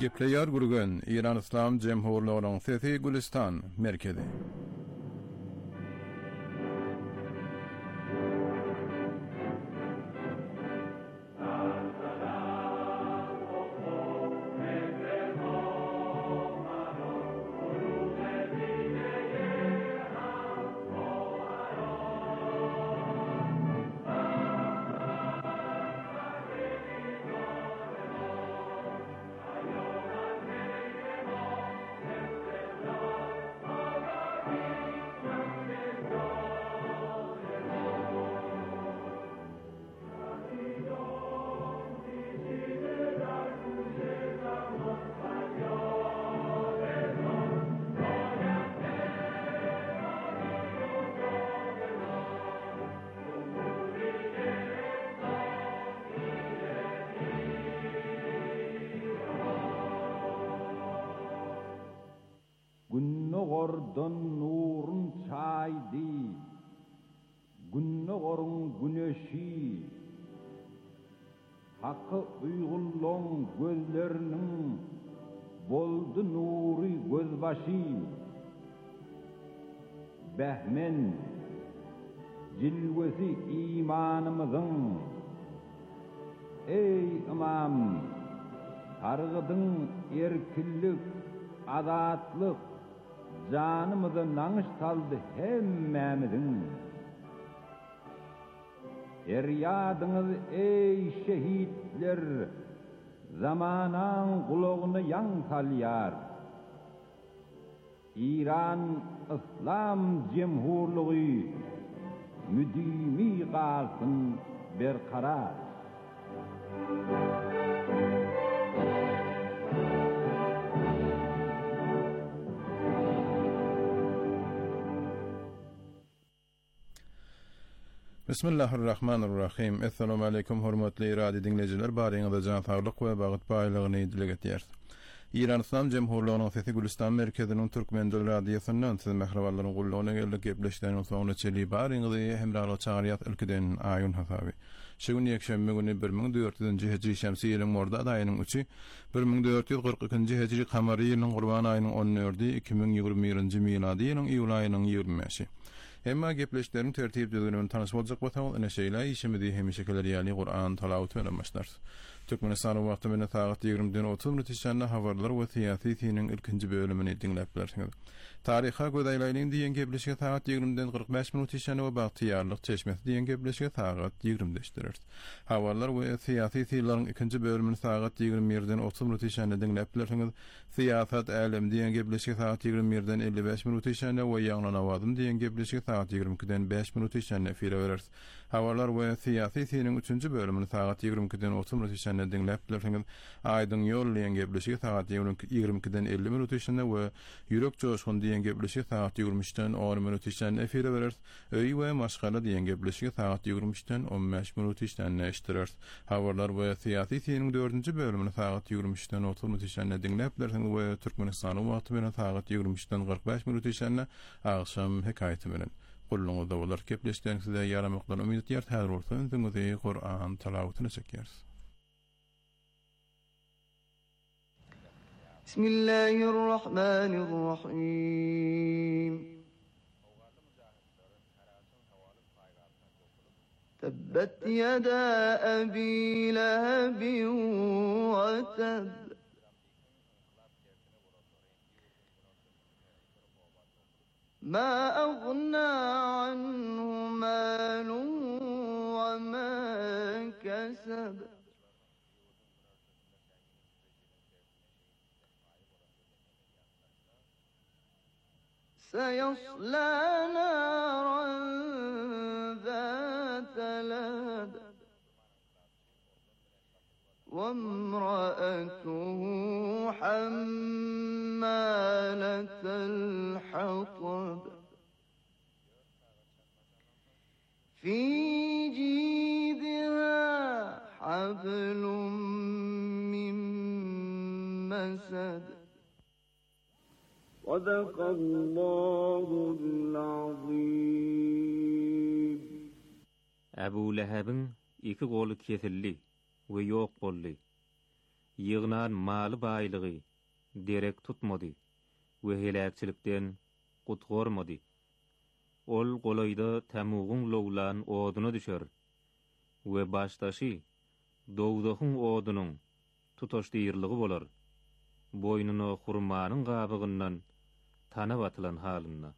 Gepleýär gürgen İran İslam Jemhurlygynyň Sesi Gülistan merkezi. Günnogordan nurun çaydı, günnogorun güneşi, hakkı uygullan gözlerinin boldu nuri gözbaşı, behmen cilvesi imanımızın, ey imam, targıdın erkillik, adatlık, canımızı nanış saldı hemmemizin. Eryadınız ey şehitler, zamanan kulağını yankalyar. İran İslam Cemhurluğu müdimi kalsın berkarar. Bismillahirrahmanirrahim. Assalamu alaykum hormatly radio dinleyijiler. Baryňyzda jan saglyk we bagyt baýlygyny dile getýär. İran İslam Jemhurlygynyň Sesi Gülistan merkeziniň Türkmen dil radiosundan siz mehrebanlaryň gullugyna geldik gepleşýäriniň soňuna çeli baryňyzy hemraly çağırýat ülkeden aýyn hasaby. Şu gün ýekşembe güni 1400-nji hijri şemsi ýylyň Mordad aýynyň 3-i 1442-nji hijri kamary ýylynyň Gurban aýynyň 14-i 2021-nji miladi ýylyň iýul aýynyň 25-i. Hemma gepleşlerin tertip düzgününi tanış boljak bolsa, ene şeýle işimidi hemişekeler ýaly Qur'an talawut bilen başlar. Türkmenistan wagty bilen saat 20-den 30 minut içinde habarlar we syýasy tiniň ilkinji bölümini dinläp bilersiňiz. Taryha gödäýläýän diýen gepleşige saat 20-den 45 minut içinde we bagtyýarlyk çeşmesi diýen gepleşige saat 20-deşdirir. Habarlar we syýasy tiniň ikinji bölümini saat 21-den 30 minut içinde dinläp bilersiňiz. Syýasat älim diýen gepleşige saat 21-den 55 minut içinde we ýaňlan awazym diýen gepleşige saat 22-den 5 minut içinde efire bereriz. Habarlar we syýasy tiniň 3-nji bölümini saat 22-den 30 minut içinde dinläp bilersiňiz. Aýdyň ýol gepleşigi saat 22-den 50 minut içinde we ýürek joşgun diýen gepleşigi saat 23-den 10 minut içinde efire bereriz. Öý we maşgala diýen gepleşigi saat 23-den 15 minut içinde eşdireriz. Habarlar we syýasy tiniň 4-nji bölümini saat 23-den 30 minut içinde dinläp bilersiňiz we Türkmenistan wagty bilen saat 23-den 45 minut içinde agşam hekaýaty bilen gullugyňyzda bolar. Gepleşýänizde ýaramakdan umyt etýär. Häzir bolsa öňüňizde Qur'an talawutyny çekýäris. Bismillahirrahmanirrahim. Tabbat yada abi lahabin wa tab. ما أغنى عنه ماله وما كسب سيصلى نارا ذات لهب وامرأته حمالة الحطب في جيدها حبل من مسد صدق الله العظيم. Abu Lahab'ın iki golu kesilli ve yok bolly. ýygnan maly baýlygy derek tutmady we helakçilikden gutgormady. Ol golayda tamugyň lowlan oduny düşer we başdaşy dowdahyň odunyň tutaşdyrlygy bolar. Boynuny hurmanyň gabygyndan tanap atylan halynda.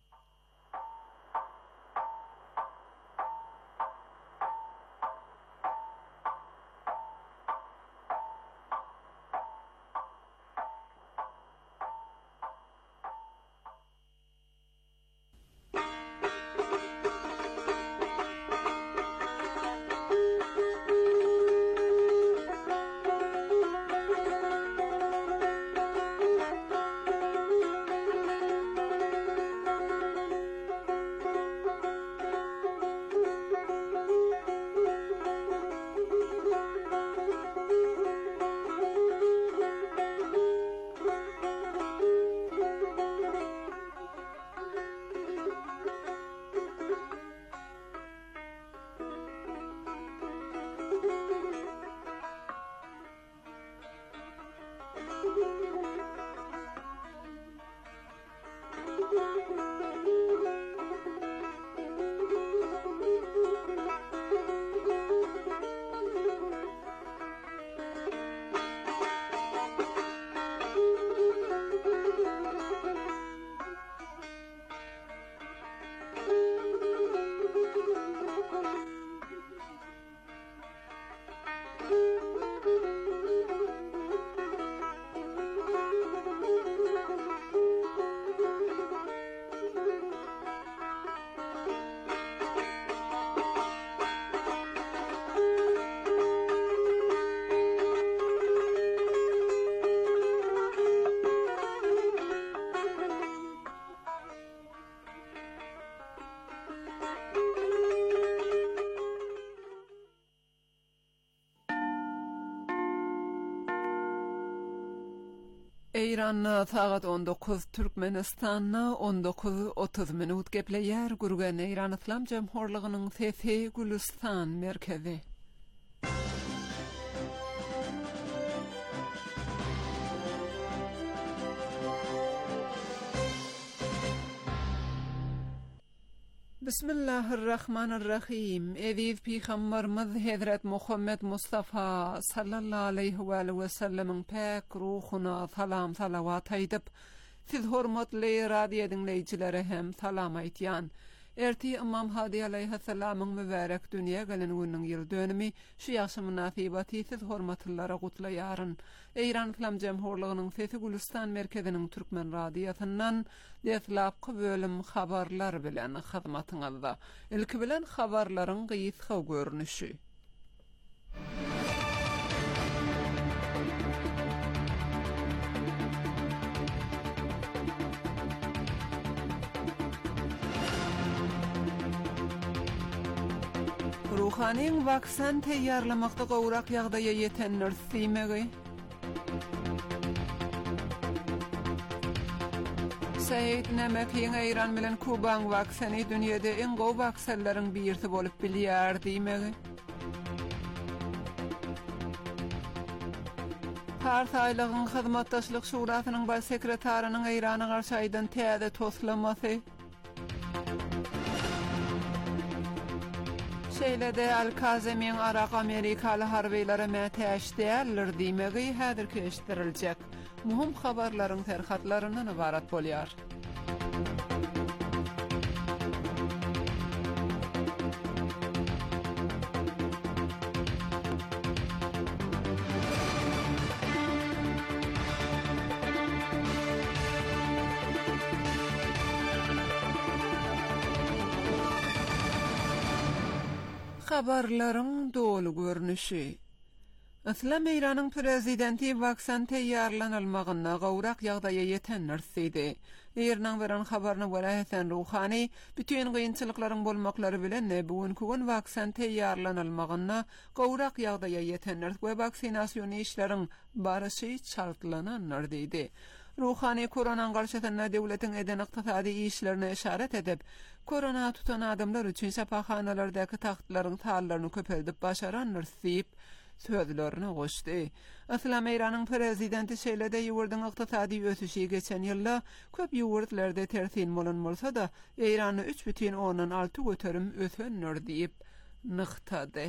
İran'na saat 19, Türkmenistan'na 19:30 minut gepleyer gurgan İran İslam Cemhurluğu'nun sesi Gülistan merkezi. Bismillahirrahmanirrahim. Eziz Peygamberimiz Hazret Muhammed Mustafa sallallahu aleyhi ve sellem'in pek ruhuna salam salavat aýdyp, siz hormatly radio dinleýijilere hem salam aýtýan. Erti İmam Hadi aleyhisselam'ın mübarek dünýä gelen günüň ýyl dönümi şu ýaşy munasabaty siz hormatlylara gutlaýaryn. İran İslam Cemhurluğu'nun sesi Gülistan merkeziniň Türkmen radiosundan deslapky bölüm habarlar bilen hyzmatyňyzda. Ilki bilen habarlaryň gysga görnüşi. Ruhanyň vaksin teýýarlamakda gowrak ýagdaýa ýetenlersimegi. Said Nemekiň Iran bilen Kubaň vaksini dünýede en gowy vaksinlaryň birisi bolup bilýär diýmegi. Partýalygyň hyzmatdaşlyk şurasynyň baş sekretarinyň Irana garşy aýdan täze toslamasy. Şeýlede Al-Kazemyň Arak Amerikaly harbylara mätäşdiler diýmegi häzir keşdiriljek. Muhim habarlaryň terhatlaryndan ibarat bolýar. Habarlaryň dolu görnüşi. Islam İran'ın prezidenti vaksin teýýarlanylmagyna gowrak ýagdaýa ýetenlerdi. Iranyň beren habaryna görä Hasan Ruhani bütün gynçylyklaryň bolmaklary bilen bugünkü gün vaksin teýýarlanylmagyna gowrak ýagdaýa ýetenler we vaksinasiýon işleriň barysy çaltlananlar diýdi. Ruhani koronaň garşysyna döwletiň eden ykdysady işlerine işaret edip, korona tutan adamlar üçin şapahanalardaky tahtlaryň taýlaryny köpeldip başaranlar diýip, sözlerine goşdy. Aslam Eýranyň prezidenti şeýlede ýurdun ykdysady ösüşi geçen ýylda köp ýurtlerde tersin bolan bolsa da Eýrany 3,6 göterim ösenler diýip nyktady.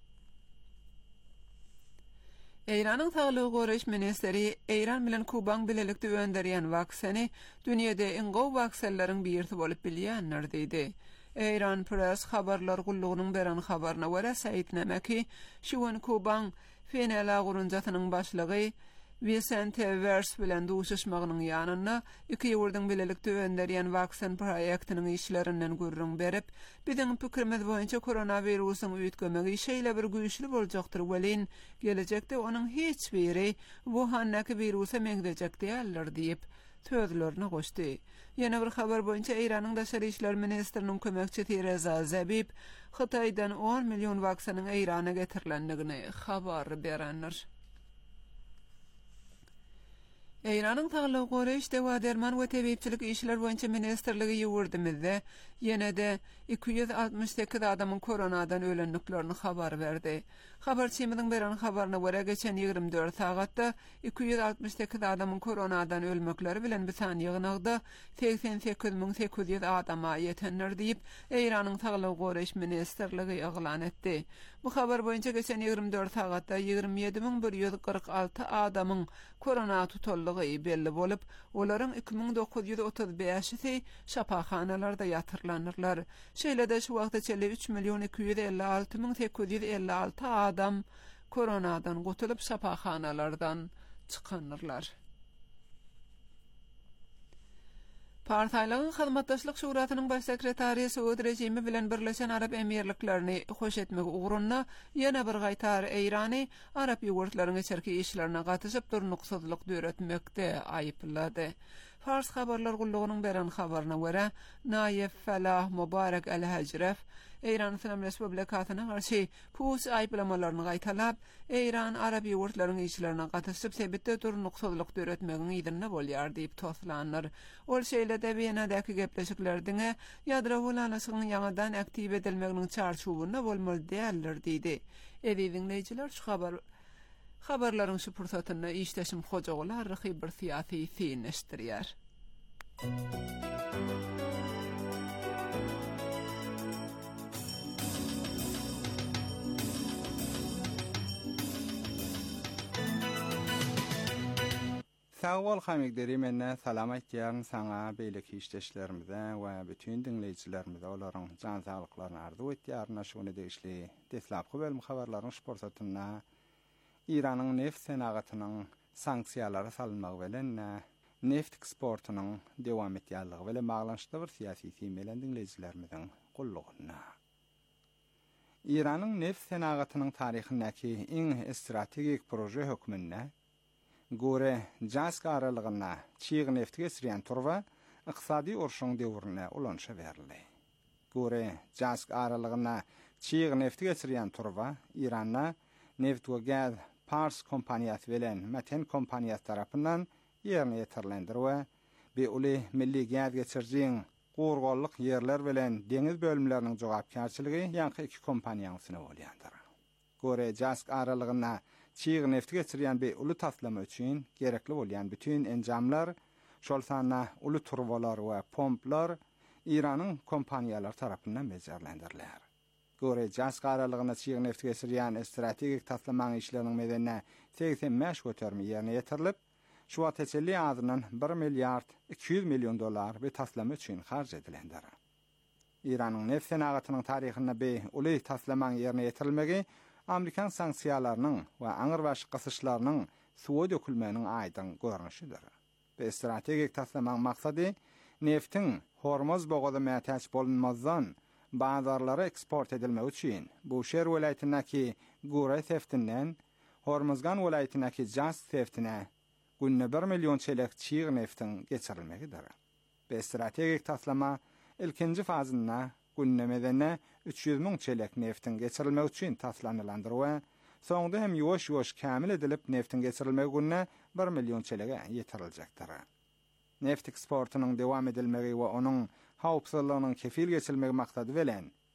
Eýranyň Saglyk Goraş ministeri Eýran bilen Kubaň bilelikde önderýän waksany dünýede iň gowy waksallaryň birisi bolup bilýänler diýdi. Eýran Press habarlar gullugynyň beran habaryna görä saýtnamaki şuwun Kubaň Fenel agurunjatynyň başlygy Vicente Vers bilen duşuşmagynyň ýanyna iki ýurdun bilelikde önderýän waksan proýektiniň işlerinden gurrun berip, biziň pikirimiz boýunça koronawirusyň üýtgemegi şeýle bir güýçli boljakdyr welin gelecekde onuň hiç biri Wuhan'daki wirusa meňdejek diýerler diýip sözlerini goşdy. Ýene bir habar boýunça Eýranyň daşary işler ministriniň kömekçisi Reza Zabib Hytaýdan 10 million waksanyň Eýrana getirilendigini habar berenler. Eýranyň Saglyk Goraş dewa derman we tebipçilik işler boýunça ministrligi ýurdumyzda ýene-de 268 adamyň koronadan ölenliklerini habar berdi. Habarçymyzyň beran habaryna görä geçen 24 sagatda 268 adamyň koronadan ölmekleri bilen bir san ýygnagda 88.800 adama ýetenler diýip Eýranyň Saglyk Goraş ministrligi eglan etdi. Bu habar boýunça geçen 24 sagatda 27.146 adamyň korona tutullygy belli bolup, olaryň 2935-i şapahanalarda ýatyrlanyrlar. Şeýle-de şu wagtda 3.256.856 adam koronadan gutulup şapahanalardan çykanyrlar. Partiýalyň Hyzmatdaşlyk Şurasynyň baş sekretary Suud rejimi bilen Birleşen Arap Emirliklerini hoş etmek ugrunda ýene bir gaýtar Eýrany Arap ýurtlarynyň içerki işlerine gatyşyp durnuksuzlyk döretmekde aýyplady. Fars habarlar gullugynyň beran habaryna görä Naif Falah Mubarak el-Hajraf Eýran Islam Respublikasyna garşy pus aýplamalaryny gaýtalap, Eýran Arap ýurtlarynyň işlerine gatyşyp sebitde durnuksuzlyk döretmegiň ýerine bolýar diýip toslanýar. Ol şeýle-de Wiena'daky gepleşiklerdiňe ýadro bolanyşynyň ýaňadan aktiv edilmeginiň çarşuwyna bolmaly diýerler diýdi. Dinleýijiler şu habarlaryň şu pursatyny işleşim hojagylar bir syýasy synleşdirýär. Sağ ol hamigderi menne salamat ýaryn saňa beýleki işleşlerimize we bütün dinleýijilerimize olaryň jan saglyklaryny arzu etýärna şonu deýişli deslapky bölüm habarlaryň şporsatyna İranyň neft senagatynyň sanksiýalary salynmagy bilen neft eksportunyň dewam etýärligi bilen baglanşykly bir syýasy temelden dinleýijilerimiziň gullugyna. İranyň neft senagatynyň taryhyndäki iň strategik proje hökmünde gore Jask aralygyna çyg neft geçirýän turwa ykdysady urşuň döwrüne ulanşa berildi. Gore Jask aralygyna çyg neft geçirýän turwa Iranda Neft we Gaz Pars kompaniýasy bilen Meten kompaniýasy tarapyndan ýerine ýetirildi we uly milli gaz geçirjiň gorgallyk ýerler bilen deňiz bölümleriniň jogapkärçiligi ýanky iki kompaniýanyň syny bolýandyr. Gore Jask aralygyna çyg neft geçirýän be uly taslama üçin gerekli bolýan bütün enjamlar, şol sanna uly turwalar we pomplar Iranyň kompaniýalary tarapyndan bejerlendirilýär. Gore Jask aralygyna çyg neft geçirýän strategik taslama işleriniň medenine 85 göterme ýerine ýetirilip, şu wagt teselli adynyň 1 milliard 200 milyon dolar be taslama üçin harj edilendir. Iranyň neft senagatynyň taryhyna be uly taslama ýerine ýetirilmegi Amerikan sanksiýalarynyň we aňyr başy gysyşlarynyň suwa dökülmeginiň aýdyn görnüşidir. Bu strategik taslamaň maksady neftin Hormuz boğazy mätäç bolanmazdan bazarlara eksport edilmegi üçin bu şer welaýatyndaky Gura seftinden Hormuzgan welaýatyndaky Jas seftine günne 1 milyon çelek çyg neftin geçirilmegidir. Bu strategik taslama ilkinji fazynda günnemedene 300.000 çelek neftin geçirilmegi üçin taslanylandyr we soňda hem ýoş-ýoş kämil edilip neftin geçirilmegi günne 1 milyon çelege ýetiriljekdir. Neft eksportunyň dewam edilmegi we onuň hawpsuzlygynyň kefil geçirilmegi maksady bilen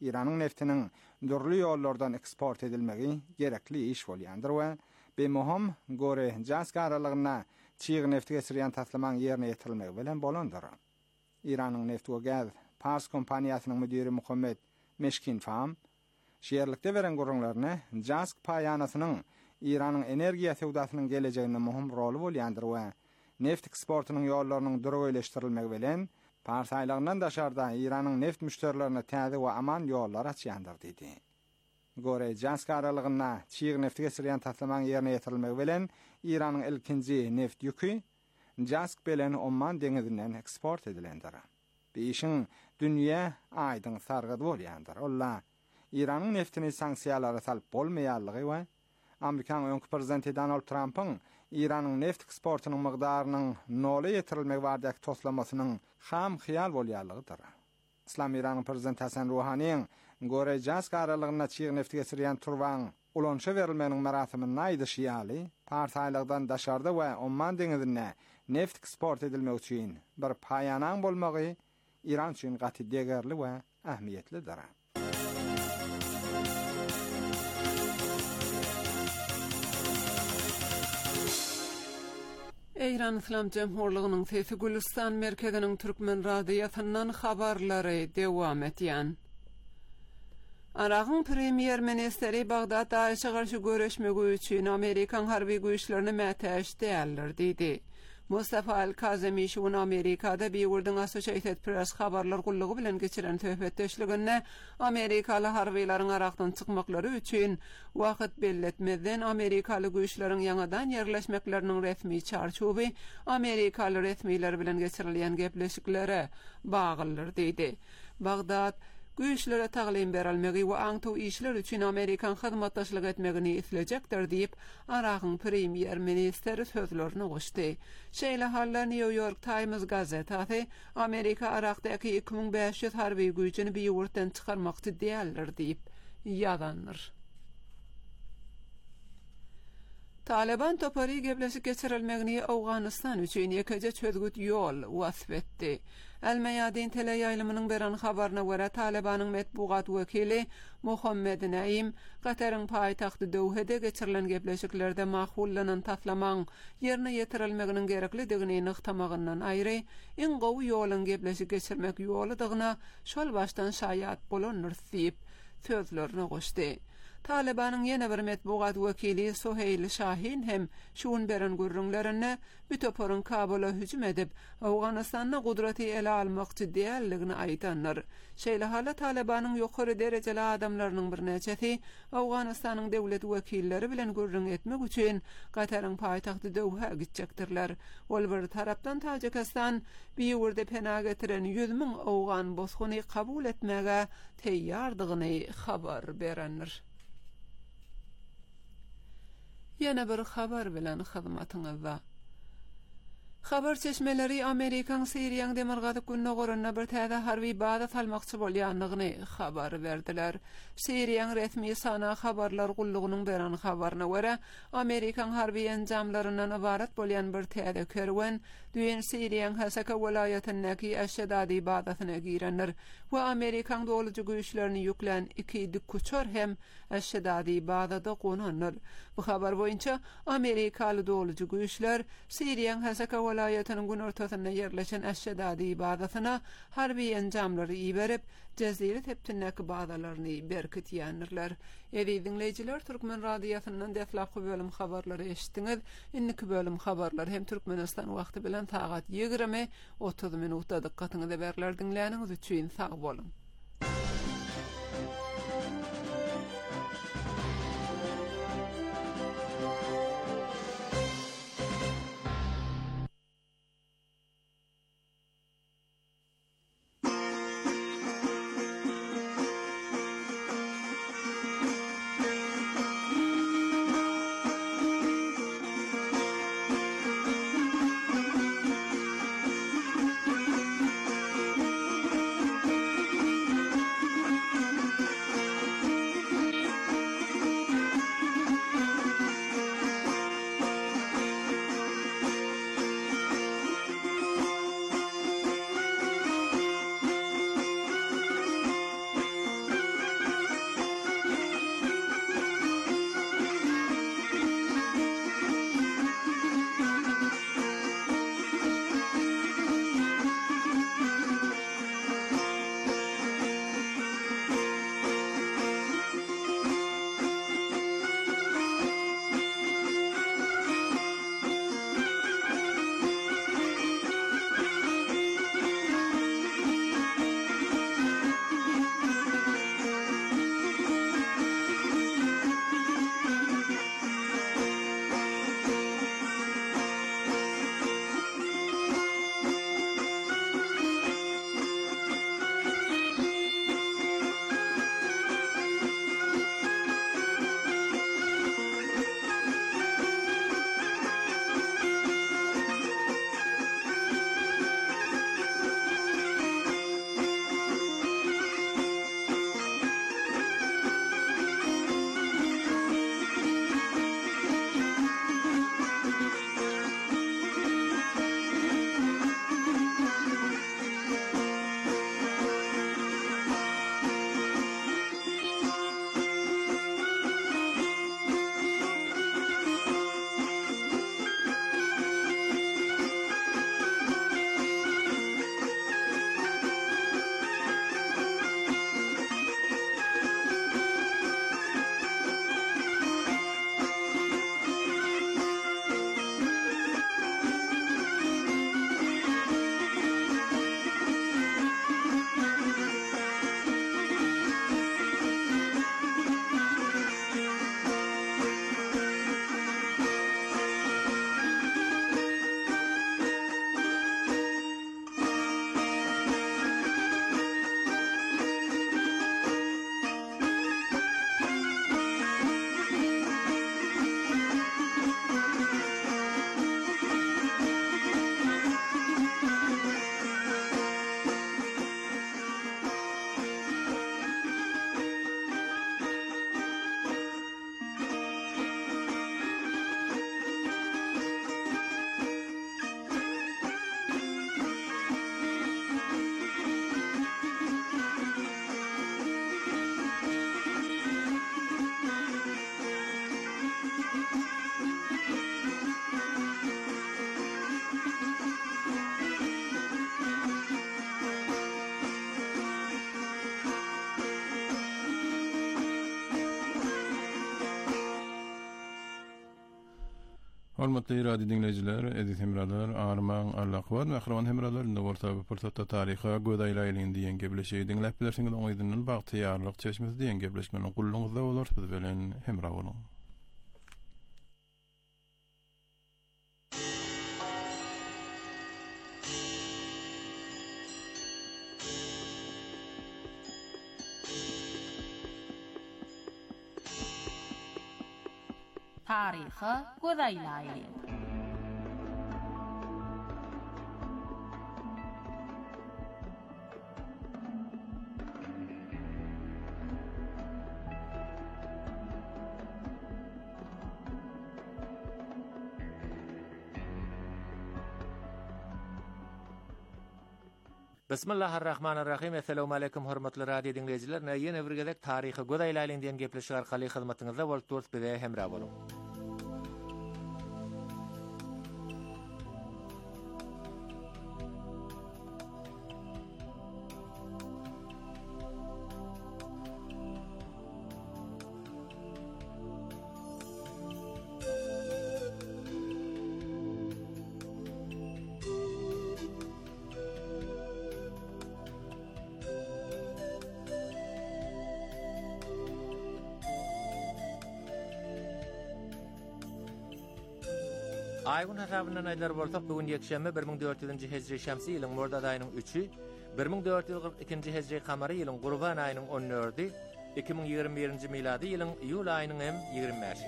İranın neftinin dürlü yollardan eksport edilmegi gerekli iş bolýandyr we bemohum gore Jansk aralygyna çyg nefti geçirýän taslaman ýerine ýetirilmegi bilen bolandyr. İranın Neft we Gaz Pars kompaniýasynyň müdiri Muhammed Meshkinfam şeýerlikde beren gurrunlaryny Jansk paýanasynyň İranın energiýa sewdasynyň gelejeginde muhim rol bolýandyr we neft eksportynyň ýollarynyň dürüleşdirilmegi bilen Pars aýlygyndan daşarda İranın neft müşterilerine täze we aman ýollar açýandyr diýdi. Gore Jansk aralygyna çyg nefti geçirýän taslaman ýerine ýetirilmegi bilen İranın ilkinji neft ýükü Jansk bilen Oman deňizinden eksport edilendir. Bu işin dünýä aýdyň sargydy bolýandyr. Ola İranın neftini sanksiýalara salyp bolmaýanlygy we Amerikan öňkü prezidenti Donald Trump'ın İranın neft eksportynyň mygdarynyň nola ýetirilmegi bardak toslamasynyň ham hyýal bolýanlygydyr. İslam İranın prezidenti Hasan Ruhaniň gore Jansk aralygyna çyg nefti geçirýän turwan ulanşa berilmeginiň merasimini aýdyşýaly, partiýalykdan daşarda we Oman deňizine neft eksport edilmegi üçin bir paýanaň bolmagy İran üçin gaty degerli we ähmiýetlidir. İran İslam Cemhurluğunyň sesi Gülistan merkeziniň Türkmen radiýasyndan habarlary dewam etýän. Aragyn premier ministeri Bagdad daşy garşy görüşmegi üçin Amerikan harby güýçlerini mätäş däldir diýdi. Mustafa Al-Kazemi şuň Amerikada bir World Associated Press habarlar gullugy bilen geçiren töhbetdeşliginde Amerikaly harbylaryň arakdan çykmaklary üçin wagt belletmeden Amerikaly güýçleriň ýangadan ýerleşmekleriniň resmi çarçuby Amerikaly resmiler bilen geçirilýän gepleşiklere baglydyr diýdi. Bagdad güýçlere taglim berilmegi we aňtaw işler üçin Amerikan hyzmatdaşlyk etmegini islejekdir diýip Aragyn premier ministeri sözlerini goşdy. Şeýle hallar New York Times gazetasy Amerika Aragdaky 2500 harby güýçini bir ýurtdan çykarmakçy däldir diýip ýazandyr. Taliban topary gepleşik geçirilmegini Awganistan üçin ýekeje çözgüt ýol wasf etdi. El-Mayadin teleýaýlymynyň beren habaryna görä Talibanyň metbuat wekili Muhammed Naim Gataryň paýtagty Dowhede geçirilen gepleşiklerde mahhullanan taslamaň ýerine ýetirilmeginiň gereklidigini nyktamagynyň aýry iň gowy ýolyň gepleşik geçirmek ýolydygyna şol başdan şaýat bolandyr diýip sözlerini goşdy. Talibanyň ýene bir metbuat wekili Soheyl Şahin hem şuň beren gurrunlaryny Bütoporun Kabula hüjüm edip Awganistanda gudraty ele almakçy diýerligini aýtanlar. Şeýle hala Talibanyň ýokary derejeli adamlarynyň bir neçesi Awganistanyň dewlet wekilleri bilen gurrun etmek üçin Gataryň paýtagty Dowha gitjekdirler. Ol bir tarapdan Tajikistan bir ýerde pena getiren 100.000 Awgan bosguny kabul etmege teýýardygyny habar berenler. Yana bir habar bilen hyzmatyňyzda. Habar çeşmeleri Amerikan Siriýanyň demirgazyk gününe gorana bir täze harby baza salmakçy bolýanlygyny habar berdiler. Siriýanyň resmi sana habarlar gullugynyň beren habaryna görä, Amerikan harby enjamlarynyň ibarat bolýan bir täze kerwen düýen Siriýanyň Hasaka welaýatynyňky Aşşadady bazasyna girenler we Amerikan dowlaty güýçlerini ýüklen iki dikkuçor hem Aşşadady bazada gonanlar. Bu habar boýunça Amerikaly dowlaty güýçler Siriýanyň Hasaka welaýatynyň gün ortasyna ýerleşen Aşşadady bazasyna harby enjamlary iberip Jazira teptinäki bazalaryny berkitýänler. Eýdi dinleýijiler, Türkmen radiýasyndan deflapky bölüm habarlary eşitdiňiz. Indiki bölüm habarlar hem Türkmenistan wagty bilen saat 20:30 minutda dikkatyňyzy berler dinläniňiz üçin sag bolun. Hormatly radio dinleyijiler, edis hemralar, Arman Allaqwad we Ahraman hemralar indi orta bir portatta taryha gödaylaýlyň diýen gebleşigi dinläp bilersiňiz oňydynyň bagtyýarlyk çeşmesi diýen gebleşmeniň gulluňyzda bolar bilen hemra boluň. Taryhy gödäýläýli. Bismillahirrahmanirrahim. Assalamu alaykum hormatly radio dinleyijiler. Ýene bir gezek taryhy gödäýläýliň diýen gepleşik arkaly hyzmatyňyzda bolup durýar bize hemra boluň. Aýgyn hasabynyň aýdar bolsak, bugün ýekşembe 1400-nji hejri şämsi ýylyň Mordad aýynyň 3-ü, 1442-nji hejri kamary ýylyň Gurban aýynyň 14-ü, 2021-nji milady ýylyň iýul aýynyň hem 25-i.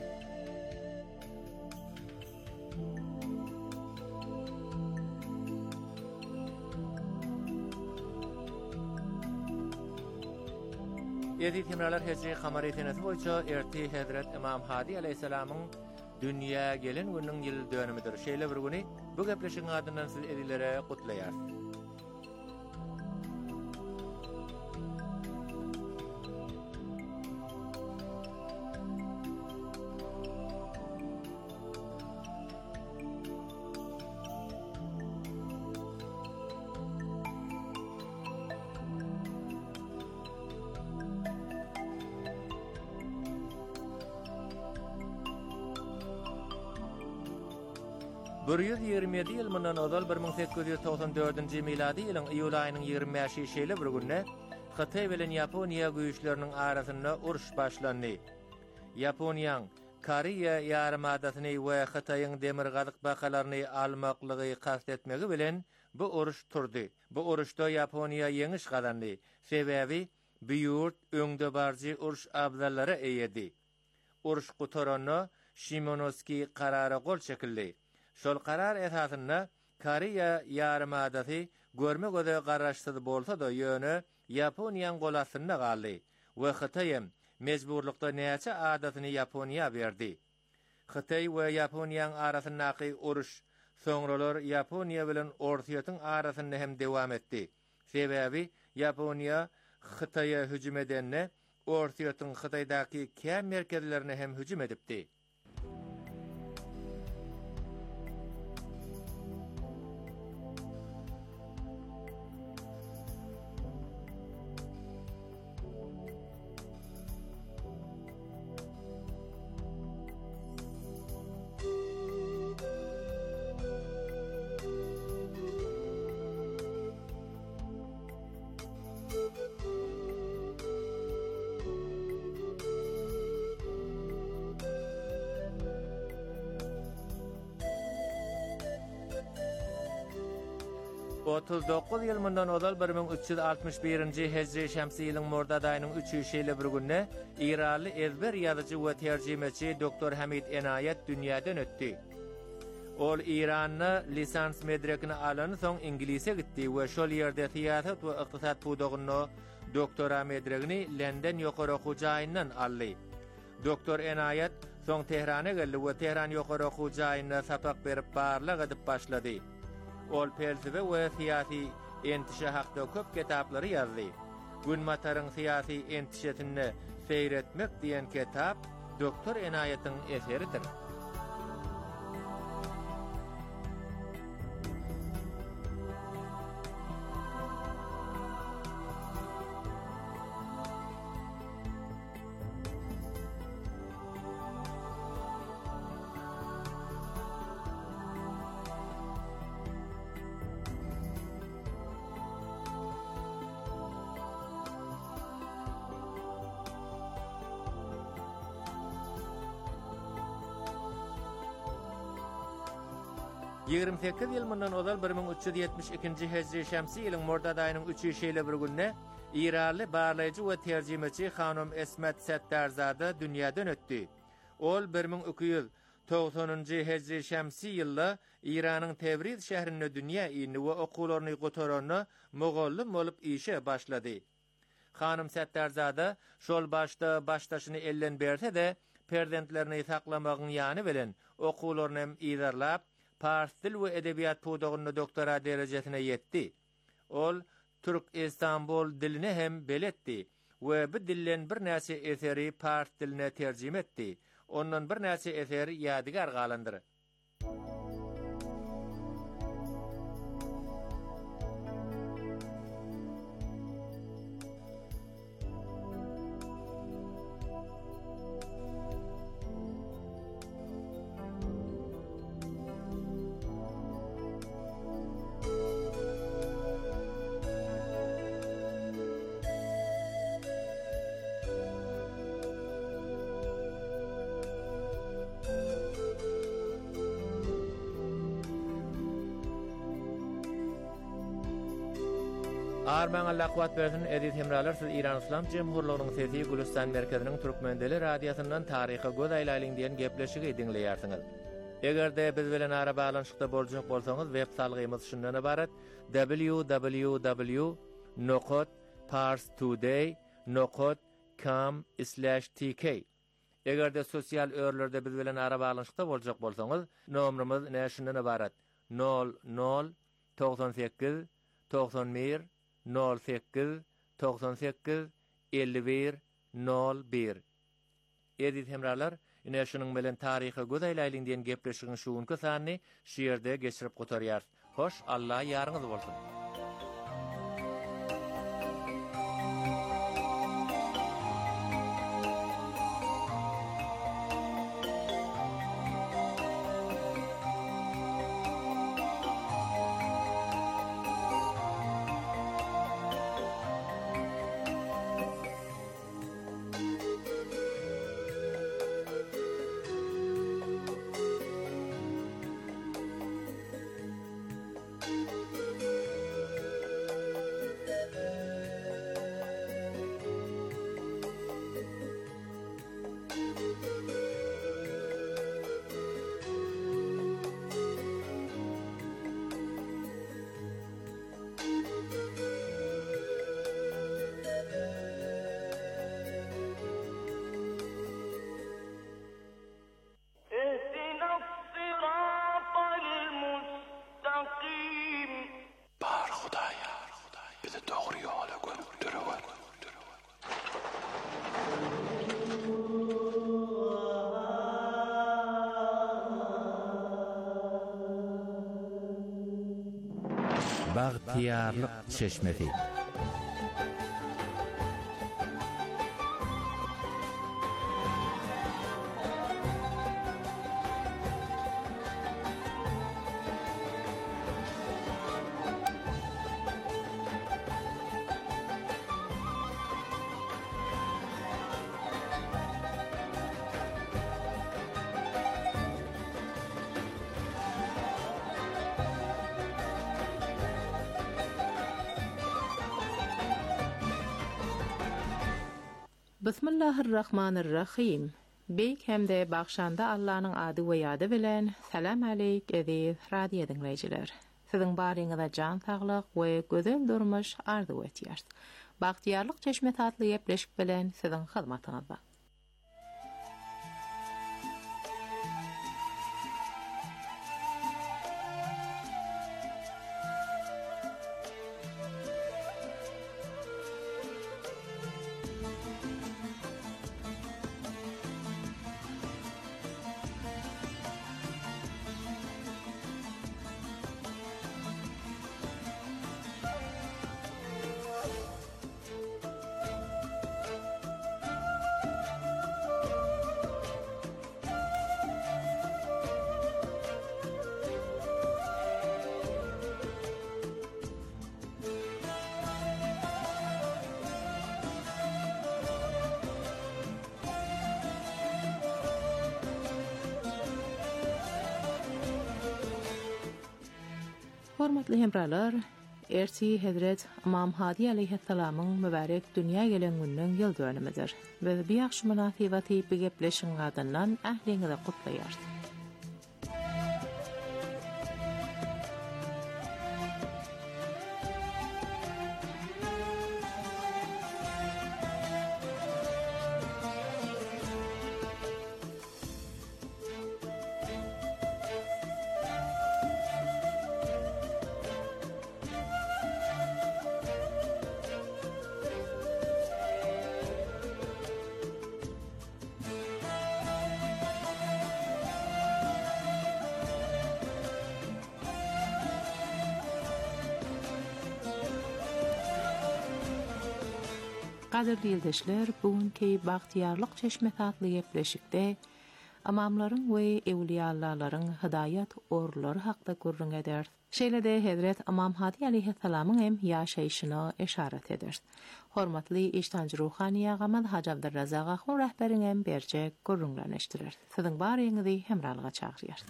Ýedi temralar hejri kamary tenesi boýunça erti Hazrat Imam Hadi aleyhissalamyň dünya gelen günüň ýyl dönümidir. Şeýle bir güni bu gepleşiň adyndan siz edilere gutlaýar. Burýuz 27 ýyl mundan ozal 1894-nji milady ýylyň iýul aýynyň 25-i şeýle bir günne Hytaý bilen Ýaponiýa güýçleriniň arasynda uruş başlandy. Ýaponiýaň Koreýa ýarymadasyny we Hytaýyň demir gazyk bakalaryny almaklygy kasd etmegi bilen bu uruş turdy. Bu uruşda Ýaponiýa ýeňiş gazandy. Sebäbi bu ýurt öňde barjy uruş abzallary eýedi. Uruş gutarany Shimonosky karary gol çekildi. Şol karar esasında Koreýa ýarymadasy görme göze garaşsyz bolsa da ýöne Ýaponiýanyň golasynda galdy we Hytaýym mejburlukda näçe adatyny Ýaponiýa berdi. Hytaý we Ýaponiýanyň arasyndaky uruş soňralar Ýaponiýa bilen Orsiýatyň arasynda hem dewam etdi. Sebäbi Ýaponiýa Hytaýa hüjüm edenne Orsiýatyň Hytaýdaky käm merkezlerine hem hüjüm edipdi. Otuz ýyl mundan ozal 1361-nji hejri şämsi ýylyň Mordad aýynyň 3-ü şeýle bir günne İranly ezber ýazyjy we terjimeçi Doktor Hamid Enayet dünýäden ötdi. Ol İranny lisans medrekini alan soň inglise gitdi we şol ýerde siýasat we ykdysat pudugyny doktora medregini Lenden ýokary okuwçy aýyndan aldy. Doktor Enayet soň Tehrana geldi we Tehran ýokary okuwçy aýyna sapak berip barlyk edip başlady. Ol felsefe we siýasy entişe hakda köp kitaplary ýazdy. Gün mataryň siýasy entişetini seyretmek diýen kitap Doktor Enayetyň eseridir. 28 ýyl mundan ozal 1372-nji Hejri Şemsi ýylyň Mordad aýynyň 3-nji şeýle bir günne İranly barlaýjy we terjimeçi Hanum Esmet Setdarzada dünýäden ötdi. Ol 1290-njy Hejri Şemsi ýylda İranyň Tebriz şäherinde dünýä ýyny we okularyny gotaranyny Mogolly bolup işe başlady. Hanum Setdarzada şol başda başdaşyny elden berse de perdentlerini saklamagyň ýany bilen okularyny hem ýerlap Pars dil we edebiyat pudagyny doktora derejesine ýetdi. Ol Türk İstanbul dilini hem beletdi we bu dillen bir näse eseri Pars diline terjime etdi. Ondan bir näse eseri ýadygar galandyr. Arman Allah kuwat bersin edit hemralar siz İran İslam Cemhurluğunyň sesi Gülistan merkeziniň Türkmendeli radiosyndan taryhy göz aýlaýlyň diýen gepleşigi dinleýärsiňiz. Egerde biz bilen ara balanşykda boljak bolsaňyz web salgymyz şundan ibaret: www.parstoday.com/tk. Egerde sosial örlerde biz bilen ara balanşykda boljak bolsaňyz, nomrumyz näşundan ibaret: 00 98 91 08 98 51 01. Edit hemralar, ine şunun bilen taryhy göz aýlaýlyň diýen gepleşigiň şuňky sany şiýerde geçirip gotarýar. Hoş, Allah ýarňyz bolsun. Baghtiyarlyk çeşmesi. Bismillahirrahmanirrahim. Beyk hemde bagşanda Allah'ın adı we ýady bilen salam aleyk edip radio dinleýijiler. Siziň baryňyzda jan saglyk we gözel durmuş arzu etýär. Baghtiyarlyk çeşme tatly ýepleşik bilen siziň hyzmatyňyzda. Hormatly hemralar, Ersi Hazret İmam Hadi aleyhisselam'ın mübarek dünya gelen günüň ýyl dönümidir. Biz bu ýakşy munasabaty bir gepleşiň adyndan ähliňizde gutlaýar. Gaderli ýoldaşlar, bugünkü bagtyarlyk çeşmesi adly gepleşikde imamlaryň we ewliýalaryň hidayat orlary hakda gurrun eder. Şeýle-de Hazret İmam Hadi aleyhisselam'ın hem ýaşaýyşyna işaret eder. Hormatly iştanjy ruhaniýa Gamad Haji Abdurrazak Ahun rahberiň hem berje gurrunlanyşdyrar. Siziň baryňyzy hemralyga çagyrýar.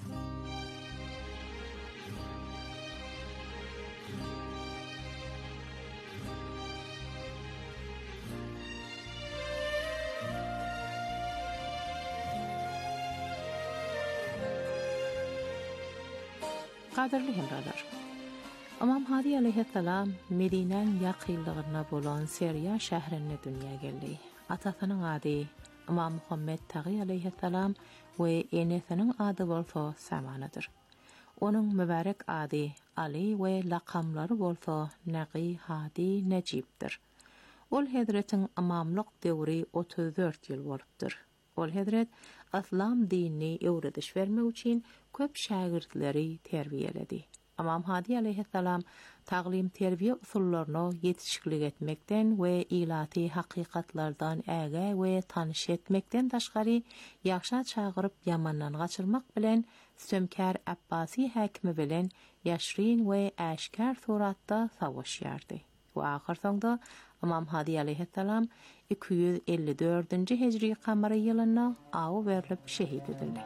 Gaderli hemralar. İmam Hadi aleyhisselam Medine'nin ýakynlygyna bolan Seriya şäherine dünýä geldi. Atasynyň ady İmam Muhammed Taqi aleyhisselam we enesiniň ady bolsa Samanadyr. Onuň mübarek ady Ali we lakamlary bolsa Naqi, Hadi, Necipdir. Ol Hazretiň imamlyk döwri 34 ýyl bolupdyr. Ol Hazret İslam dinini öwrediş bermek üçin köp şagirdleri terbiýeledi. İmam Hadi aleyhisselam taglim terbiýe usullaryna ýetişiklik etmekden we ilaty hakykatlardan äge we tanyş etmekden taşgary ýakşa çagyryp ýamandan gaçyrmak bilen Sömkär Abbasi häkimi bilen ýaşryn we äşkar suratda savaşýardy. Bu ahir soňda İmam Hadi aleyhisselam 254-nji hijri kamary ýylyna aw berilip şehit edildi.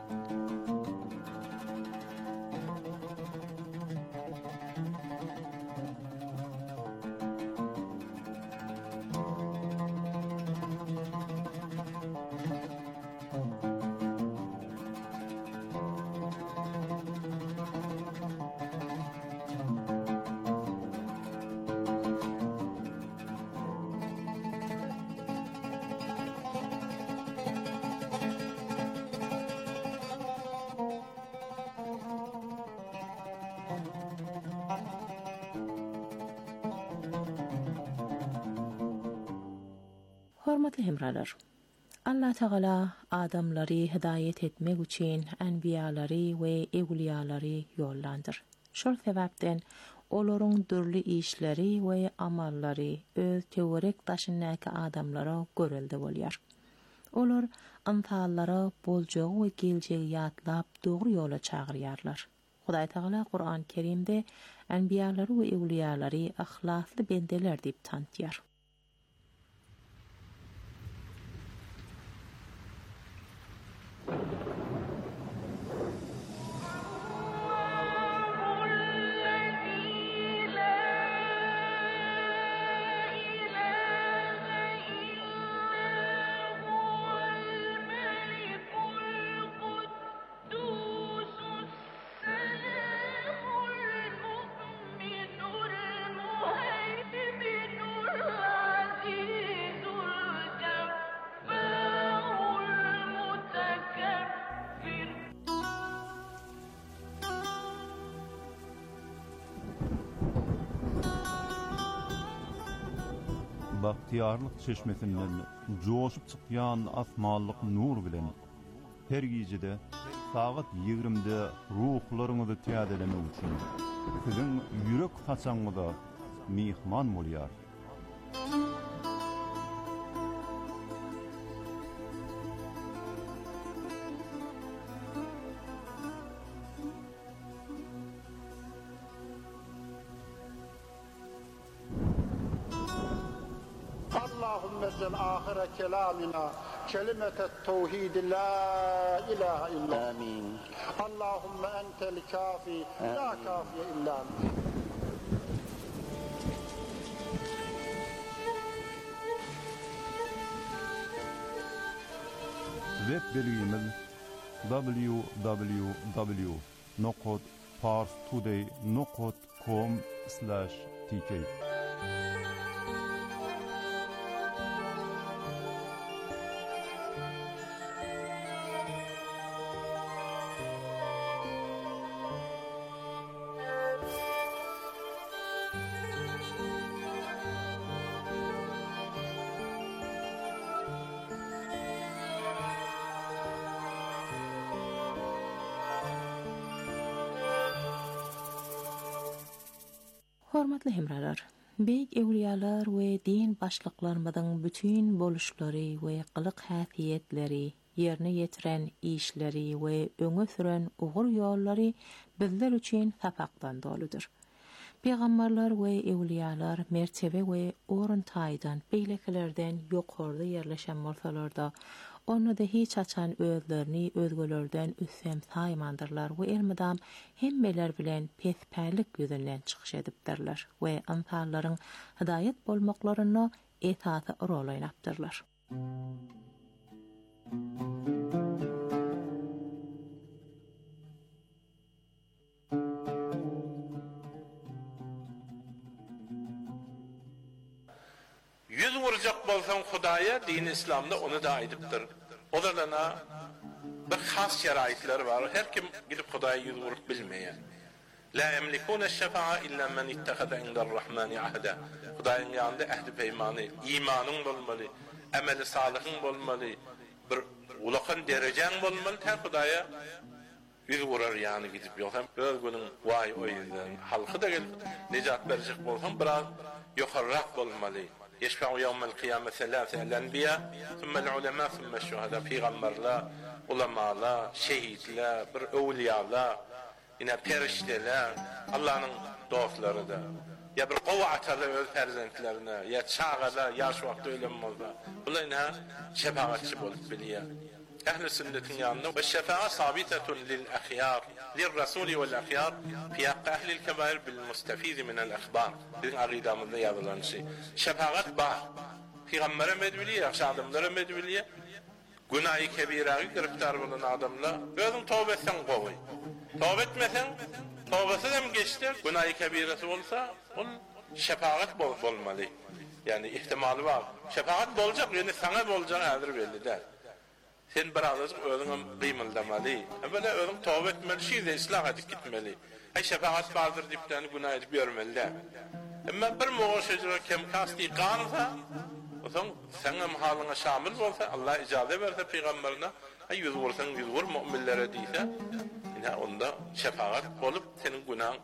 Hormatly hemralar. Allah Taala adamlary hidayet etmek üçin enbiýalary we ewliýalary ýollandyr. Şol sebäpden olaryň dürli işleri we amallary öz teorek daşynäki adamlara görelde bolýar. Olar antallara boljagy we geljegi ýatlap dogry ýola çagyrýarlar. Hudaý Taala Qur'an-ı Kerimde enbiýalary we ewliýalary ahlasly bendeler diýip tanýar. Bahtiyarlyk çeşmesinden joşup çykýan asmanlyk nur bilen her gecede saat 20'de ruhlaryňyzy täzelemek üçin siziň ýürek haçaňyza mihman bolýar. Allahümme ahire kelamina kelimetet tevhid la ilahe illa. Amin. Allahümme entel kafi la kafiye illa. web belgimiz www.parstoday.com/tk. Hormatly hemralar, beyik ewliyalar we din başlıklarımızın bütün boluşları we qılık häsiýetleri, ýerine ýetiren işleri we öňe süren ugur ýollary bizler üçin sapakdan doludur. Peygamberler we ewliyalar mertebe we orun taýdan beýlekilerden ýokarda ýerleşen bolsalar-da onu da hiç açan özlerini özgölerden üssem saymandırlar ve elmadam hemmeler bilen pesperlik yüzünden çıkış edipdirler ve ansalların hidayet bolmaklarına esası rol oynapdırlar. Yüz vuracak bolsan Hudaya, din İslam'da onu da aydipdir. O da bir has şeraitler var. Her kim gidip Hudaya yüz vurup bilmeyen. La emlikune şefa'a illa men ittehada indarrahmani ahda. Hudaya'nın yanında ehdi peymanı, imanın bolmalı, emeli salihin bolmalı, bir ulakın derecen bolmalı. Her Hudaya yüz vurar yani gidip yoksa böyle günün vay oyundan halkı da gelip necat verecek bolsan biraz yukarrak bolmalı. يشفع يوم القيامة ثلاثة الأنبياء ثم العلماء ثم الشهداء في غمر لا علماء لا شهيد لا بر أولياء لا yine perişteler Allah'ın dostları da ya bir qova atarlar öz perzentlerine ya çağala yaş vakti ölemezler bunlar yine şefaatçi bolup biliyor. Ehl-i sünnetin yanında ve şefaat sabitetun lil ahyar lil rasuli vel ahyar fi hakkı ehlil kebair bil mustafizi minel akhbar. Bizim akidamızda yazılan şey. Şefaat var. Peygamber'e medviliye, yakşı adamlara medviliye. Günah-ı kebirâgı giriftar bulan adamla özün tövbe etsen kovuy. Tövbe etmesen, tövbesi de mi geçti? Günah-ı kebiresi olsa, ol şefaat bolmalı. Yani ihtimali var. Şefaat bolacak, yani sana bolacak hazır belli der. Sen birazcık özüne kıymıldamalı. Böyle özün tövbe etmeli, şeyde ıslah edip gitmeli. Şefaat vardır deyip de günah edip görmeli. Ama bir muğuşacılar kem kasti kansa, o zaman senin halına şamil olsa, Allah icazet verse peygamberine, yüz vursan yüz vur müminlere deyse, yine onda şefaat olup senin günahın.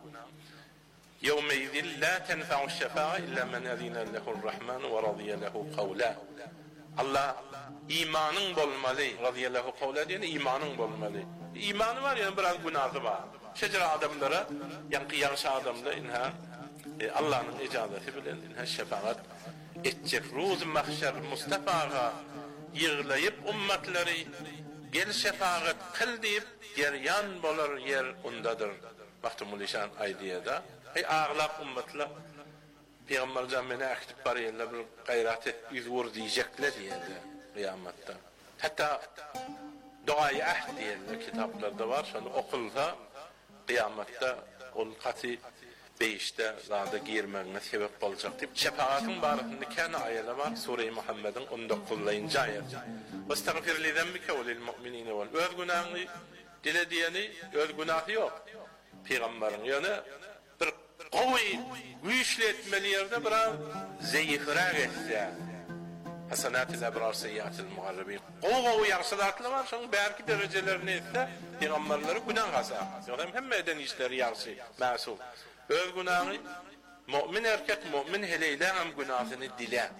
يَوْمَيْذٍ لَا تَنْفَعُ الشَّفَاعَ إِلَّا مَنْ أَذِنَ لَهُ الرَّحْمَنُ وَرَضِيَ لَهُ قَوْلًا. Allah imanın bolmalı, radiyallahu kavle diyene imanın bolmalı. İmanı var yani biraz günahı var. Şecere adamlara, yankı yanşı adamda inha Allah'ın icazeti bilen inha şefaat edecek. Ruz mahşer Mustafa'ga yığılayıp ummatları gel şefaat kıl deyip yeryan bolar yer ondadır. Mahtumul İşan aydiyada. Ağlap ummatla Peygamber camine aktif bariyerle bir gayret et, yüz vur diyecekler diyedi kıyamatta. Hatta Duayı Ahd diyenler kitaplarda var. Sonra okulda kıyamatta ol katı beyişte zada girmegine sebep olacak deyip şefaatın barısında kendi ayeti var. Sure-i Muhammed'in 19. ayet. Vestagfir li zembike ve lil mu'minine vel. Öz günahını dile diyeni öz günahı yok. Peygamberin yani bir kuvvet güçlü etmeli yerde biraz zayıfırak etse. Hasanat-ı ebrar seyyiat-ı muharrabin. O yaxşılatlı var, şunun belki derecelerini etse peygamberleri günah kasa. Yani hem eden işleri yaxşı, masum. Öz günahı mümin erkek mümin heleyle hem günahını dile.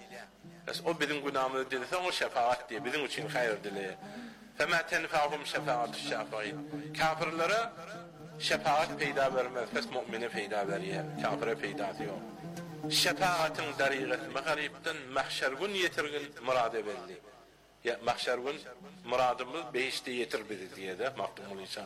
O bizim günahımızı dilese o şefaat diye bizim için hayır dile. Fema tenfa'hum şefaat-ı şafi'in. Kafirlere şefaat peyda vermez, pes mümine peyda veriyor. Kafire peydası yok. Şefaatin dariqeti mağaribden mahşer gün yetirgin murade belli. Ya mahşer gün muradımız behişte yetir bizi diye de Mahtumul İşan.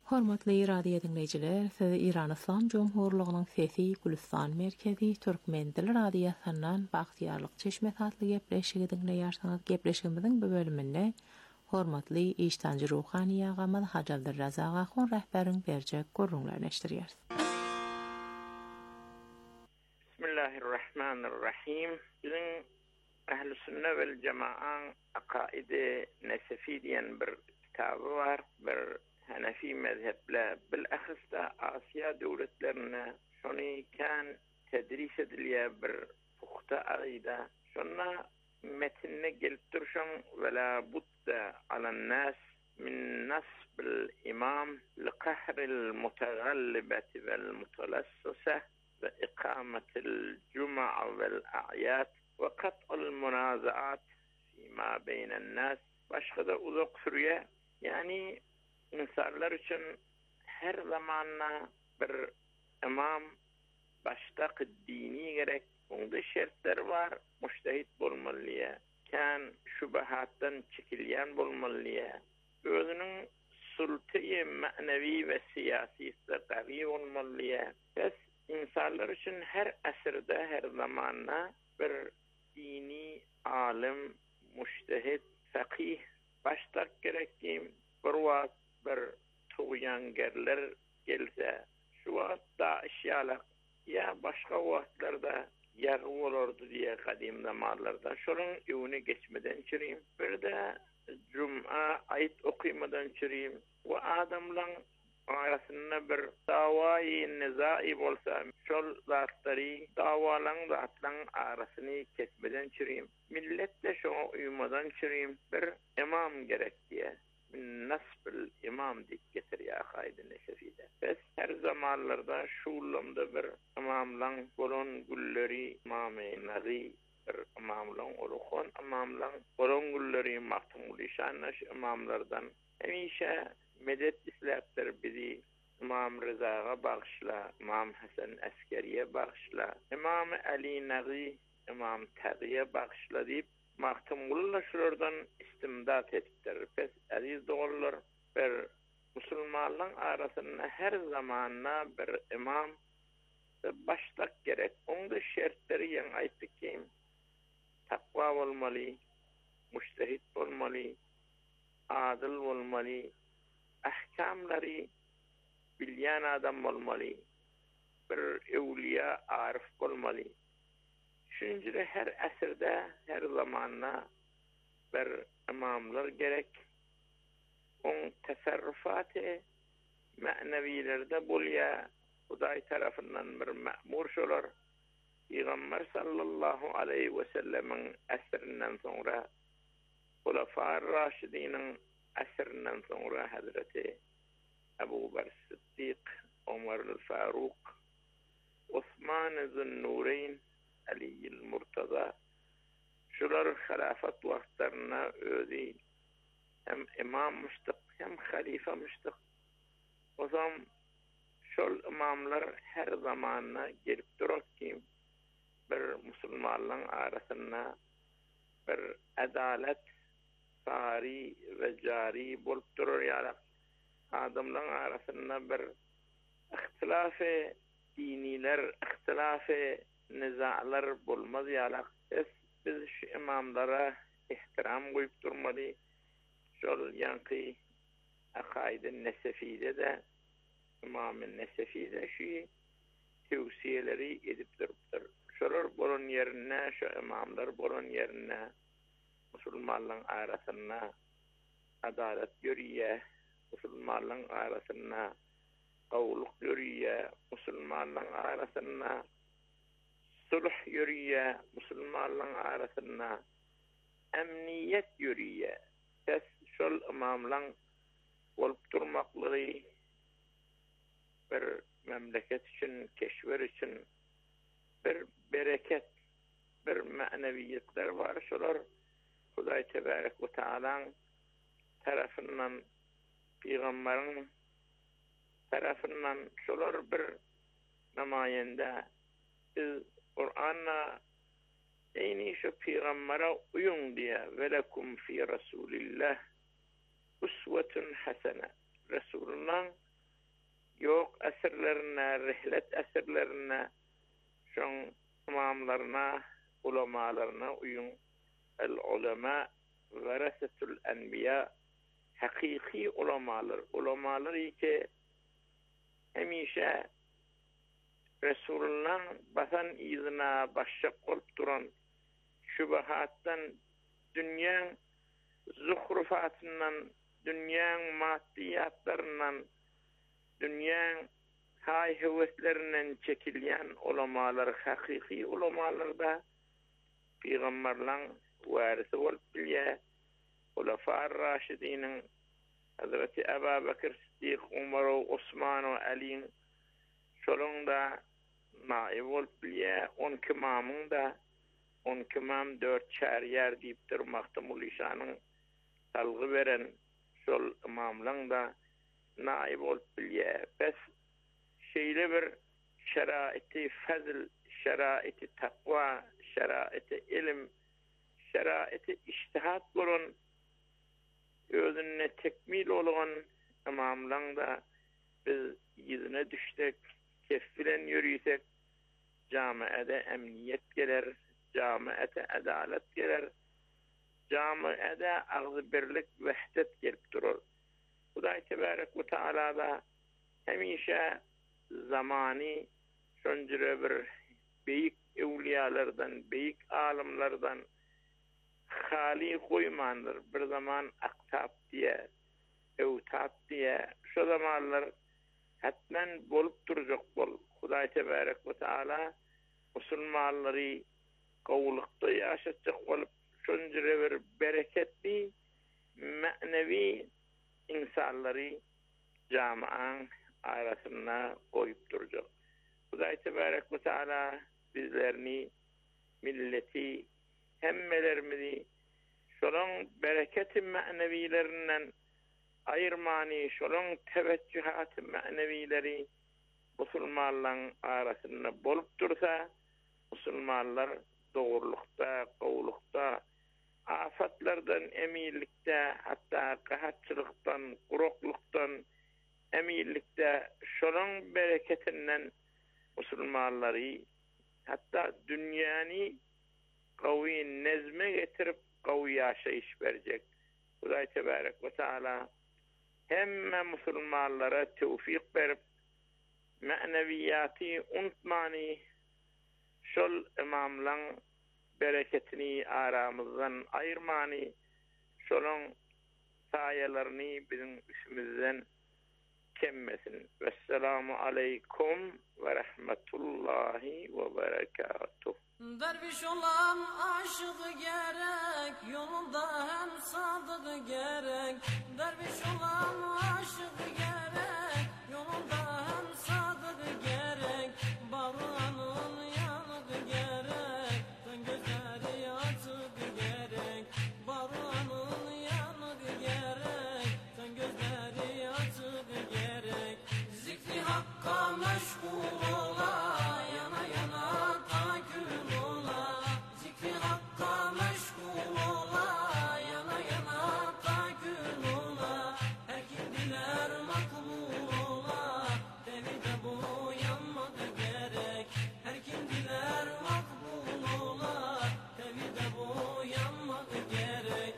Hormatly radio dinleyijiler, sizi İran İslam Cumhurluğunyň Sesi Gülistan merkezi Türkmen dili radiosynyň Bagtyarlyk Çeşmet adly gepleşigi dinleýärsiňiz. Gepleşigimiziň bu bölüminde hormatly işdanjy ruhany agamy Haji Abdurrazak Ahun rahberiň berjek görüňlerini eşdirýär. Bismillahirrahmanirrahim. Bizim Ehl-i Sünne vel Cemaa'nın akaidi nesefi diyen bir kitabı var. Bir Hanefi mezheple bilahısda Asya devletlerine şunu kan tedris ediliye bir puhta aqida. Şuna metinne gelip durşun ve la budda alan nas min nasbil imam li qahril mutagallibeti vel mutalassisa ve ikamatil cuma vel a'yat ve kat'ul munazaat fîmâ beynen nas. Başka da uzak sürüye yani insanlar için her zamanla bir imam başta dini gerek. Onda şertler var. Müştehit bolmalıya. Kan şubahattan çekilyen bolmalıya. Özünün sultayı manevi ve siyasi kavi olmalıya. Biz insanlar için her asırda her zamanla bir dini alim, müştehit, fakih başta gerektiğim bir vaat bir tuğyangerler gelse şu vaatta işyalar ya başka vaatlarda yargı olurdu diye kadim zamanlarda şunun evine geçmeden çürüyüm. Bir de Cuma ayet okuymadan çürüyüm. Ve adamla arasında bir davayı nizai olsa şol zatları davalan zatlan arasını kesmeden çürüyüm. Millet de şuna uyumadan çürüyüm. Bir imam gerek diye. Nasbil imam dik getir ya kaydın neşefide. Biz her zamanlarda şuulamda bir imamlan bolon gulleri imam-ı nazi bir imamlan olukon imamlan bolon gulleri maktumuli şannaş imamlardan hemişe medet islaptır bizi İmam Rıza'ya bağışla, İmam Hasan Askeri'ye bağışla, İmam Ali Nazi, İmam Tagi'ye bağışla deyip maktumullah şuradan istimdat ettir. Pes aziz doğrular bir Müslümanların arasında her zamanla bir imam baştak gerek. Onda şertleri yan ayttık ki takva olmalı, müştehit olmalı, adil olmalı, ahkamları bilyan adam olmalı, bir evliya arif olmalı. Üçüncü her asırda, her zamanla bir imamlar gerek. On tasarrufatı manevilerde bolya Huday tarafından bir ma'mur şolar. Peygamber sallallahu aleyhi ve sellemin asrından sonra Hulafar Raşidinin asrından sonra Hazreti Ebu Bekir Sıddık, Ömer Faruk, Osman Zünnurayn, Ali Murtaza şular hilafet vaktlarına özi hem imam müştak hem halife müştak. O zaman şol imamlar her zamanla gelip durur ki bir Müslümanların arasında bir adalet sari ve cari bulup durur ya adamların arasında bir ihtilaf-ı diniler, ihtilaf-ı nizalar bulmaz ya biz şu imamlara ihtiram koyup durmalı. Şol yankı akaid-i nesefide de İmam-ı Nesefi'de şu tevsiyeleri edip duruptur. Şolar bolon yerine, şu imamlar bolon yerine Müslümanların arasında adalet görüye, Müslümanların arasında kavluk görüye, Müslümanların arasında sulh görüye, Müslümanların arasında emniyet görüye. Kes şol imamların olup durmakları bir memleket için, keşver için bir bereket, bir maneviyetler var. Şolar Huday Tebarek ve Teala'nın tarafından, Peygamberin tarafından şolar bir namayende. Biz Kur'an'a eyni şu Peygamber'e uyun diye velekum fi Resulillah usvetun hasene. Resulullah yok esirlerine, rihlet esirlerine, şon imamlarına, ulemalarına uyun. El-ulema verasetul enbiya, hakiki ulemalar ki hemişe Resulullah'ın basan izine başşak olup duran şubahattan, dünyanın zuhrufatından, dünyanın maddiyatlarından, dünyanın hay heveslerinden çekilyen ulemalar, hakiki ulemalar da Peygamberlerin varisi olup bilye, Hulefâ-i Raşidî'nin Hazreti Ebu Bekir Siddiq, Umar, Osman ve Ali'nin şolunda naib olup bilye, on kimam 4 şeryer deyip durmakta Mulişan'ın salgı veren şol imamlan da naib olup bilye. Bes şeyle bir şeraiti fazl, şeraiti takva, şeraiti ilim, şeraiti iştihat bulun, özüne tekmil olan imamlan da biz yüzüne düştek, keffilen yürüysek, camiada emniyet gelir, camiada adalet gelir, camiada ağzı birlik, vehdet gelip durur. Hudaý Tebarek ve Teala da hemişe zamani şonjure bir beyik evliyalardan, beyik alimlerden hali koymandır. Bir zaman aktap diye, evtap diye, şu zamanlar hatmen bolup duracak bol. Hudaý Tebarek ve Teala musulmanları kavulukta yaşatacak bolup şonjure bir bereketli, manevi insanları camian arasına koyup duracak. Hudaý Tebarek ve Teala bizlerini, milleti, hemmelerimizi şolun bereketi manevilerinden ayırmani, şolun teveccühat manevileri musulmanların arasında bolup dursa, musulmanlar doğrulukta, kavulukta, afatlardan, emirlikte, hatta qahatçılıktan, kurokluktan, emirlikte şolun bereketinden musulmanları, hatta dünyani kavi nezme getirip kavi yaşayış verecek. Hudaý Tebarek ve Teala hemme musulmanlara tevfik verip maneviyatı unutmani, şol imamlan bereketini aramızdan ayırmani, şolun sayelerini bizim üstümüzden kemmesin. Vesselamu aleykum ve rahmetullahi ve berekatuh. Derviş olan aşık gerek, yolunda hem sadık gerek. Derviş olan aşık gerek, yolunda hem sadık gerek. Baruanın yanık gerek, tüm gözleri açık gerek. Baruanın yanık gerek, tüm gözleri açık gerek. Zikri Hakk'a meşgul ola, yana yana takül ola. Zikri Hakk'a meşgul ola, yana yana takül ola. Her kim diler makbul ola, devide bu yanmadı gerek. Her kim diler makbul ola, devide bu yanmadı gerek.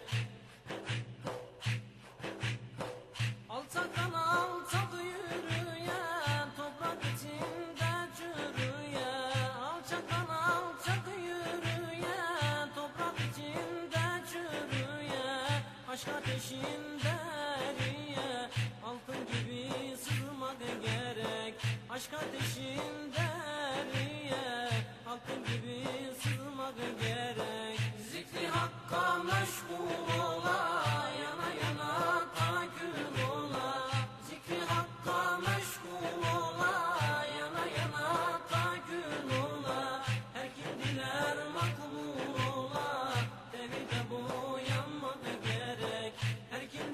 Alçaktan alçak yürüyen, toprak içinde çürüyen. Alçaktan alçak yürüyen, toprak içinde çürüyen. Aşk ateşinde eriye, altın gibi sızmak gerek. Aşk ateşinde eriye, altın gibi sızmak gerek. Zikri Hakk'a meşgul ola, yana yana takül ola. Zikri Hakk'a meşgul ola, yana yana takül ola. Her kim diler makbul ola, devide bu yanmadı gerek. Her kim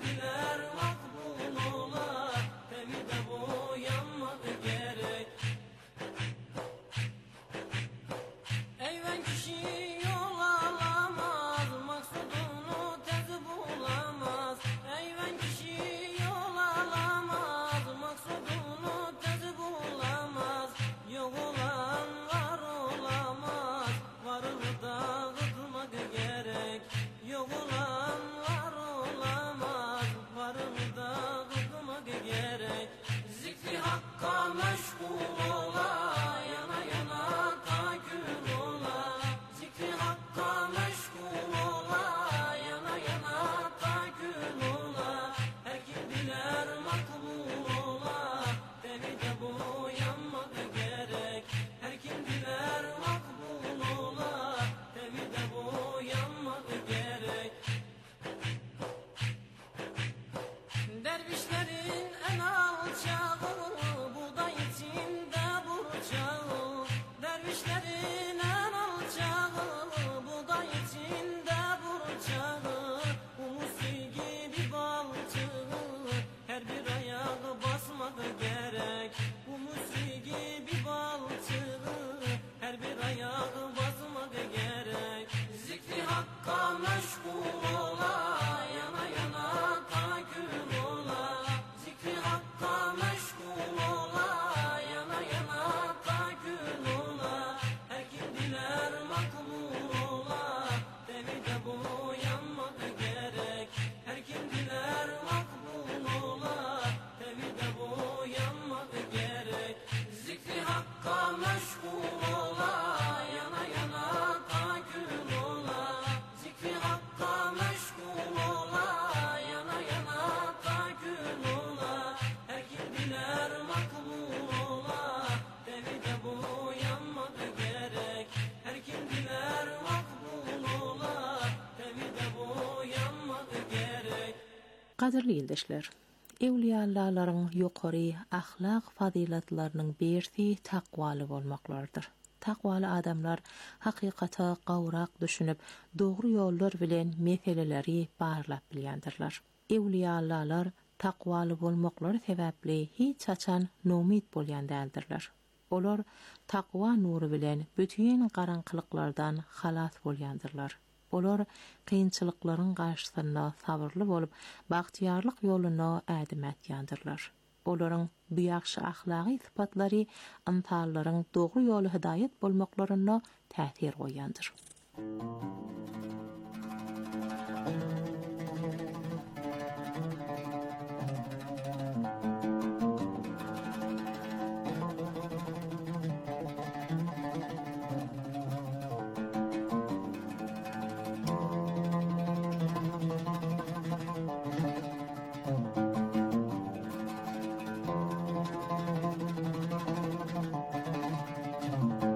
Qadirli ildeşler, Ewliyallaryň ýokary ahlak fazilatlarynyň birsi takwaly bolmaklardyr. Takwaly adamlar hakykata gawrak düşünüp, dogry ýollar bilen meseleleri barlap bilýändirler. Ewliyalar takwaly bolmaklary sebäpli hiç açan nomit bolýan däldirler. Olar takwa nuru bilen bütün garaňkylyklardan halas bolýandyrlar. Olar kynçylyklaryň garşysynda sabırly bolup, bagtyarlyk ýoluna ädim etýändirler. Olaryň bu ýaxşy ahlaky sypatlary antallaryň dogry ýoly hidayet bolmaklaryna täsir goýandyr.